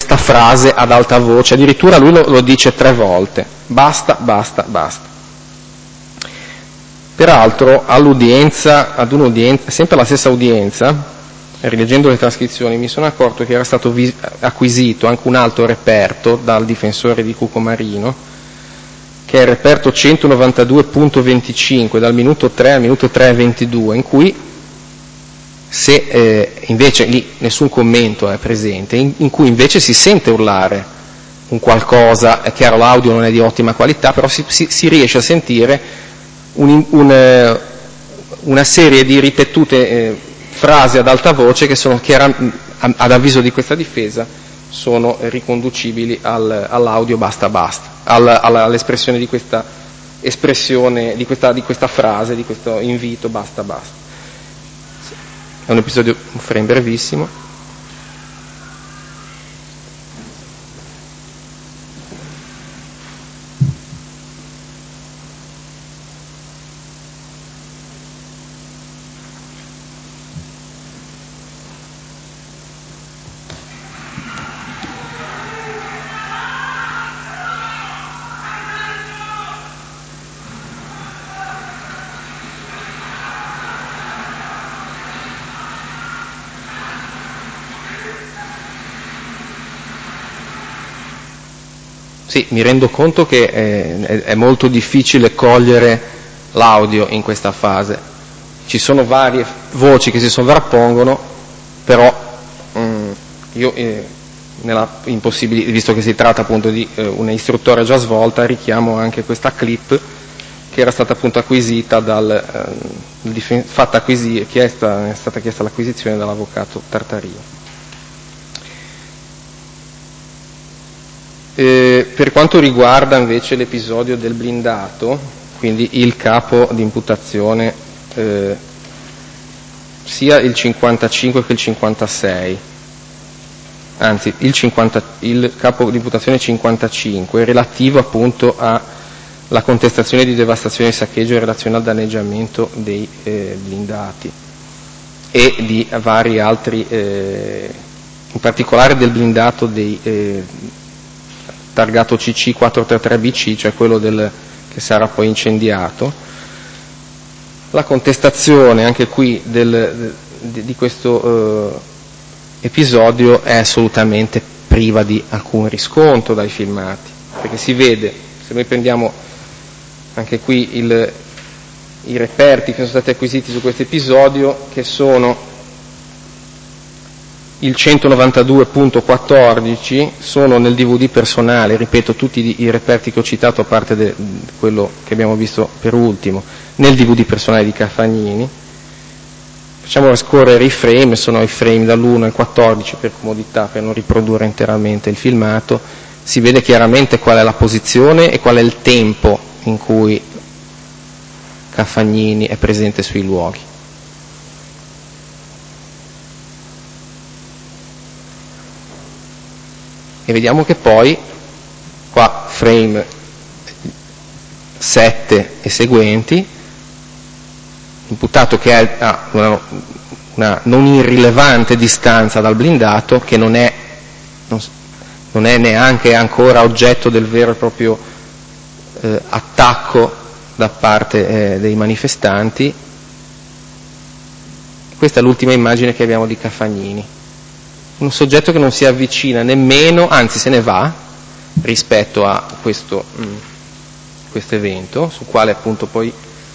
questa frase ad alta voce, addirittura lui lo dice 3 volte, basta, basta, basta. Peraltro ad un'udienza, sempre la stessa udienza, rileggendo le trascrizioni mi sono accorto che era stato acquisito anche un altro reperto dal difensore di Cuco Marino, che è il reperto 192.25 dal minuto 3 al minuto 3:22, in cui invece lì nessun commento è presente, in cui invece si sente urlare un qualcosa. È chiaro, l'audio non è di ottima qualità, però si riesce a sentire una serie di ripetute frasi ad alta voce che sono ad avviso di questa difesa sono riconducibili all'audio basta basta, all'espressione di questa espressione, di questa frase, di questo invito basta basta. È un episodio, un frame brevissimo. Sì, mi rendo conto che è molto difficile cogliere l'audio in questa fase. Ci sono varie voci che si sovrappongono, però io, visto che si tratta appunto di un'istruttoria già svolta, richiamo anche questa clip che era stata appunto acquisita è stata chiesta l'acquisizione dall'avvocato Tartario. Per quanto riguarda invece l'episodio del blindato, quindi il capo di imputazione, sia il 55 che il 56, anzi il capo di imputazione 55 relativo appunto alla contestazione di devastazione e saccheggio in relazione al danneggiamento dei blindati e di vari altri, in particolare del blindato targato CC 433BC, cioè quello che sarà poi incendiato. La contestazione anche qui di questo episodio è assolutamente priva di alcun riscontro dai filmati, perché si vede, se noi prendiamo anche qui i reperti che sono stati acquisiti su questo episodio, che sono il 192.14, sono nel DVD personale, ripeto, tutti i reperti che ho citato, a parte quello che abbiamo visto per ultimo, nel DVD personale di Cafagnini. Facciamo scorrere i frame, sono i frame dall'1 al 14 per comodità, per non riprodurre interamente il filmato. Si vede chiaramente qual è la posizione e qual è il tempo in cui Cafagnini è presente sui luoghi. E vediamo che poi, qua frame 7 e seguenti, imputato che ha una non irrilevante distanza dal blindato, che non è neanche ancora oggetto del vero e proprio attacco da parte dei manifestanti. Questa è l'ultima immagine che abbiamo di Cafagnini. Un soggetto che non si avvicina nemmeno, anzi se ne va rispetto a questo evento, sul quale appunto poi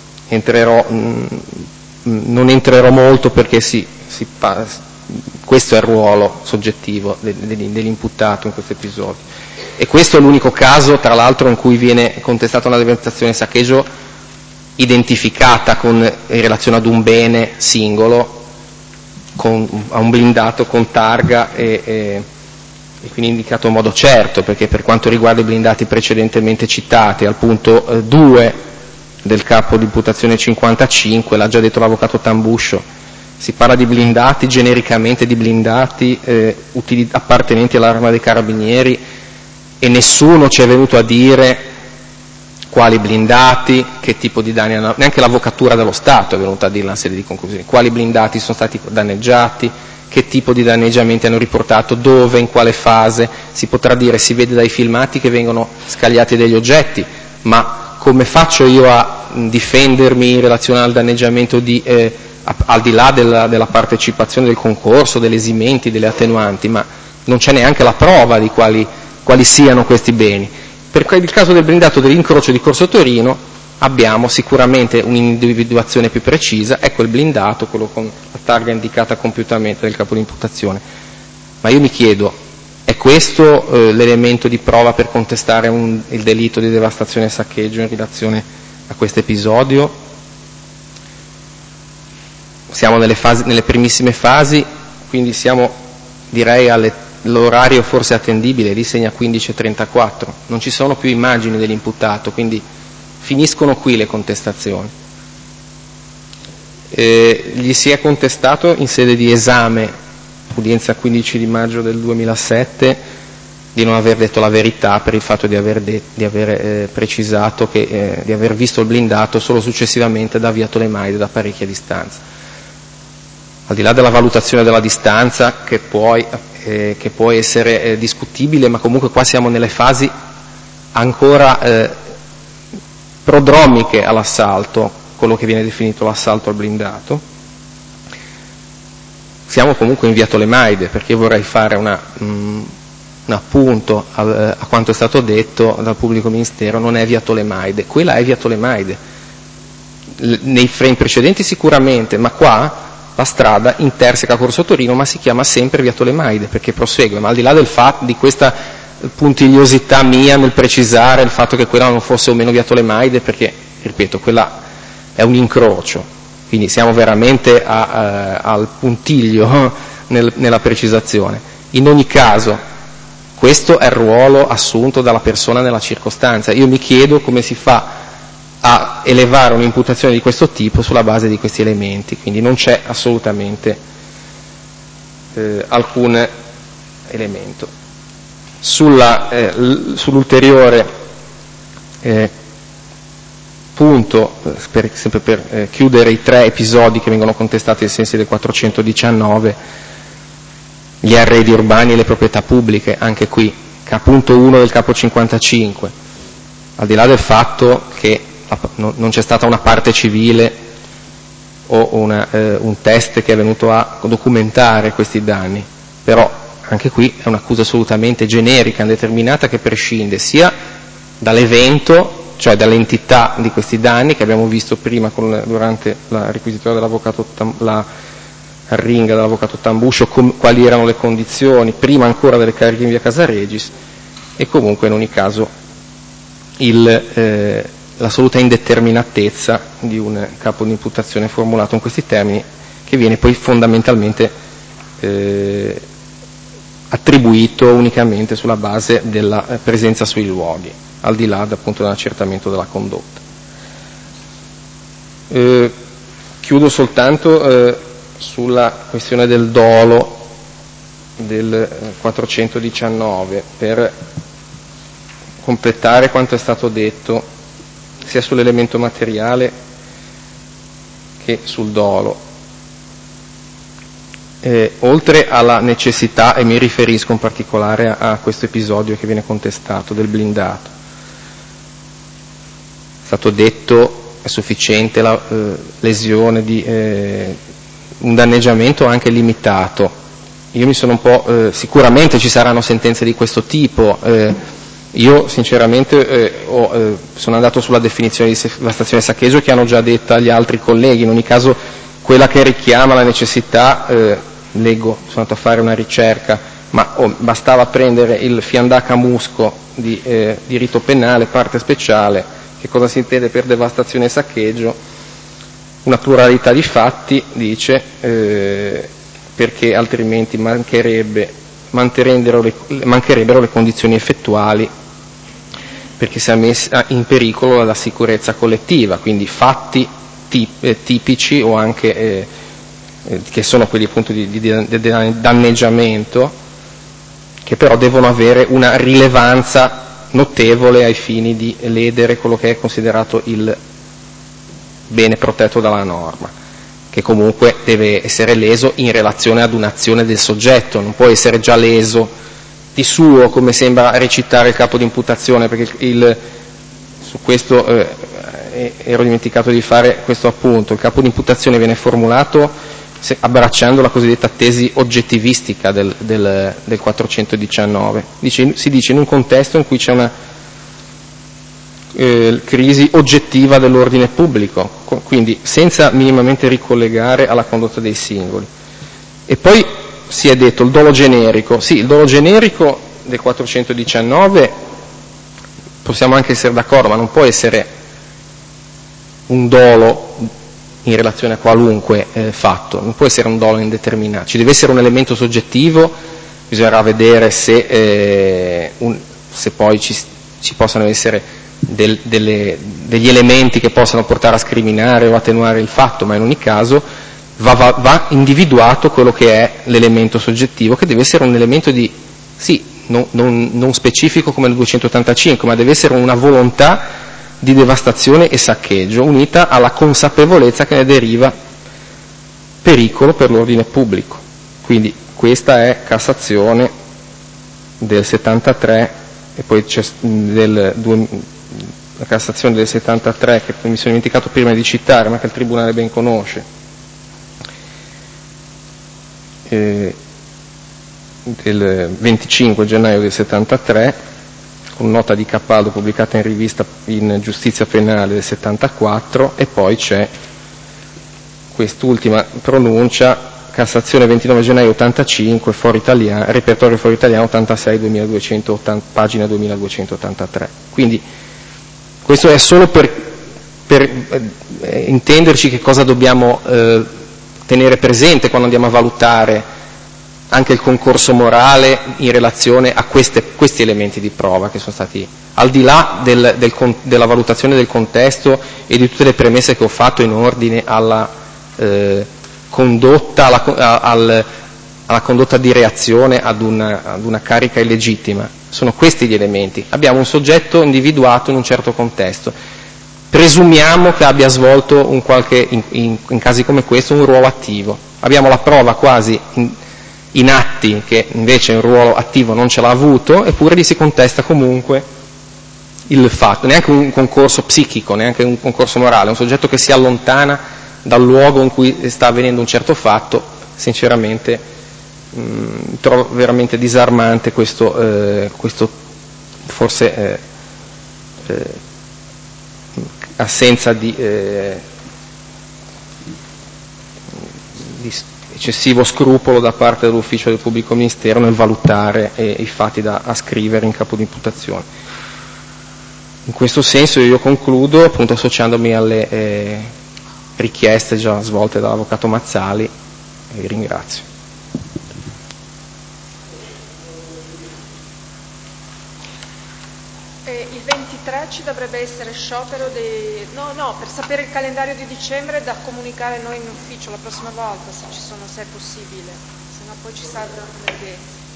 non entrerò molto, perché questo è il ruolo soggettivo dell'imputato in questo episodio. E questo è l'unico caso, tra l'altro, in cui viene contestata una devastazione e saccheggio identificata in relazione ad un bene singolo, a un blindato con targa e quindi indicato in modo certo, perché per quanto riguarda i blindati precedentemente citati, al punto 2 del capo di imputazione 55, l'ha già detto l'avvocato Tambuscio, si parla di blindati, genericamente di blindati appartenenti all'Arma dei Carabinieri, e nessuno ci è venuto a dire quali blindati, che tipo di danni hanno, neanche l'avvocatura dello Stato è venuta a dire una serie di conclusioni, quali blindati sono stati danneggiati, che tipo di danneggiamenti hanno riportato, dove, in quale fase. Si potrà dire, si vede dai filmati che vengono scagliati degli oggetti, ma come faccio io a difendermi in relazione al danneggiamento al di là della partecipazione del concorso, delle esimenti, delle attenuanti, ma non c'è neanche la prova di quali siano questi beni. Per il caso del blindato dell'incrocio di Corso Torino abbiamo sicuramente un'individuazione più precisa, ecco il blindato, quello con la targa indicata compiutamente del capo di imputazione. Ma io mi chiedo, è questo l'elemento di prova per contestare il delitto di devastazione e saccheggio in relazione a questo episodio? Siamo nelle primissime fasi, quindi siamo, direi, l'orario forse attendibile, lì segna 15:34, non ci sono più immagini dell'imputato, quindi finiscono qui le contestazioni. Gli si è contestato in sede di esame, udienza 15 di maggio del 2007, di non aver detto la verità per il fatto di aver precisato di aver visto il blindato solo successivamente da via Tolemaide, da parecchia distanza. Al di là della valutazione della distanza, che può essere discutibile, ma comunque qua siamo nelle fasi ancora prodromiche all'assalto, quello che viene definito l'assalto al blindato. Siamo comunque in via Tolemaide, perché io vorrei fare un appunto a quanto è stato detto dal pubblico ministero. Non è via Tolemaide, quella è via Tolemaide. Nei frame precedenti sicuramente, ma qua la strada interseca Corso Torino, ma si chiama sempre via Tolemaide perché prosegue. Ma al di là di questa puntigliosità mia nel precisare il fatto che quella non fosse o meno via Tolemaide, perché, ripeto, quella è un incrocio, quindi siamo veramente al puntiglio nella precisazione. In ogni caso, questo è il ruolo assunto dalla persona nella circostanza. Io mi chiedo come si fa a elevare un'imputazione di questo tipo sulla base di questi elementi, quindi non c'è assolutamente alcun elemento. Sull'ulteriore punto, sempre per chiudere i 3 episodi che vengono contestati ai sensi del 419, gli arredi urbani e le proprietà pubbliche, anche qui, punto 1 del capo 55, al di là del fatto che non c'è stata una parte civile o un test che è venuto a documentare questi danni, però anche qui è un'accusa assolutamente generica, indeterminata, che prescinde sia dall'evento, cioè dall'entità di questi danni che abbiamo visto prima durante la requisitoria dell'avvocato, la arringa dell'avvocato Tambuscio, quali erano le condizioni prima ancora delle cariche in via Casaregis, e comunque in ogni caso l'assoluta indeterminatezza di un capo di imputazione formulato in questi termini, che viene poi fondamentalmente attribuito unicamente sulla base della presenza sui luoghi, al di là appunto dell'accertamento della condotta. Chiudo soltanto sulla questione del dolo del 419 per completare quanto è stato detto sia sull'elemento materiale che sul dolo. Oltre alla necessità, e mi riferisco in particolare a questo episodio che viene contestato del blindato, è stato detto è sufficiente la lesione di un danneggiamento anche limitato. Io mi sono un po', sicuramente ci saranno sentenze di questo tipo, io sinceramente sono andato sulla definizione di devastazione e saccheggio che hanno già detta gli altri colleghi. In ogni caso quella che richiama la necessità, leggo, sono andato a fare una ricerca, ma bastava prendere il Fiandaca Musco di diritto penale, parte speciale, che cosa si intende per devastazione e saccheggio, una pluralità di fatti, dice, perché altrimenti mancherebbero le condizioni effettuali, perché si è messa in pericolo la sicurezza collettiva, quindi fatti tipici o anche che sono quelli appunto di danneggiamento, che però devono avere una rilevanza notevole ai fini di ledere quello che è considerato il bene protetto dalla norma. che comunque deve essere leso in relazione ad un'azione del soggetto, non può essere già leso di suo, come sembra recitare il capo di imputazione, perché su questo ero dimenticato di fare questo appunto. Il capo di imputazione viene formulato abbracciando la cosiddetta tesi oggettivistica del 419. Si dice in un contesto in cui c'è una crisi oggettiva dell'ordine pubblico, quindi senza minimamente ricollegare alla condotta dei singoli. E poi si è detto il dolo generico. Sì, il dolo generico del 419 possiamo anche essere d'accordo, ma non può essere un dolo in relazione a qualunque fatto, non può essere un dolo indeterminato, ci deve essere un elemento soggettivo, bisognerà vedere se poi ci possano essere degli elementi che possano portare a scriminare o attenuare il fatto, ma in ogni caso va individuato quello che è l'elemento soggettivo, che deve essere un elemento non specifico come il 285, ma deve essere una volontà di devastazione e saccheggio unita alla consapevolezza che ne deriva pericolo per l'ordine pubblico. Quindi questa è Cassazione del 73 e poi c'è la Cassazione del 73 che mi sono dimenticato prima di citare, ma che il Tribunale ben conosce, del 25 gennaio del 73, con nota di Capaldo pubblicata in rivista in Giustizia Penale del 74, e poi c'è quest'ultima pronuncia, Cassazione 29 gennaio 85, Repertorio Foro Italiano 86, 2280, pagina 2283. Quindi questo è solo per intenderci che cosa dobbiamo tenere presente quando andiamo a valutare anche il concorso morale in relazione a questi elementi di prova che sono stati, al di là della valutazione del contesto e di tutte le premesse che ho fatto in ordine alla condotta, alla condotta di reazione ad una carica illegittima. Sono questi gli elementi. Abbiamo un soggetto individuato in un certo contesto. Presumiamo che abbia svolto in casi come questo un ruolo attivo. Abbiamo la prova quasi in atti che invece un ruolo attivo non ce l'ha avuto, eppure gli si contesta comunque il fatto, neanche un concorso psichico, neanche un concorso morale, un soggetto che si allontana dal luogo in cui sta avvenendo un certo fatto. Sinceramente trovo veramente disarmante questo forse assenza di eccessivo scrupolo da parte dell'ufficio del pubblico ministero nel valutare i fatti da ascrivere in capo di imputazione. In questo senso io concludo appunto associandomi alle richieste già svolte dall'avvocato Mazzali e vi ringrazio. Il 23 ci dovrebbe essere sciopero per sapere il calendario di dicembre da comunicare noi in ufficio la prossima volta se è possibile, se no poi ci saltano le udienze.